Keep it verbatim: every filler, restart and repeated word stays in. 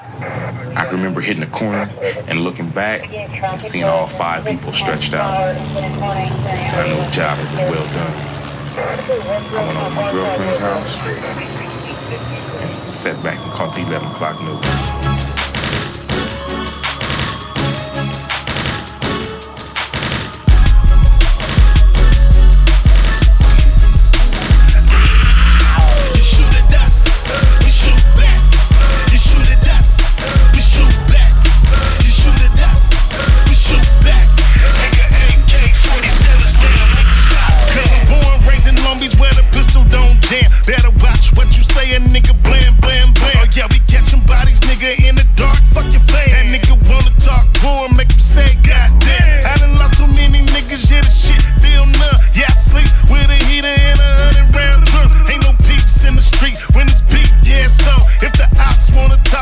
I can remember hitting the corner and looking back and seeing all five people stretched out. I knew the job had been well done. I went over to my girlfriend's house and sat back and caught the eleven o'clock news. Better watch what you say, a nigga blam, blam, blam. Oh yeah, we catching bodies, nigga, in the dark, fuck your fan. That nigga wanna talk more, make him say,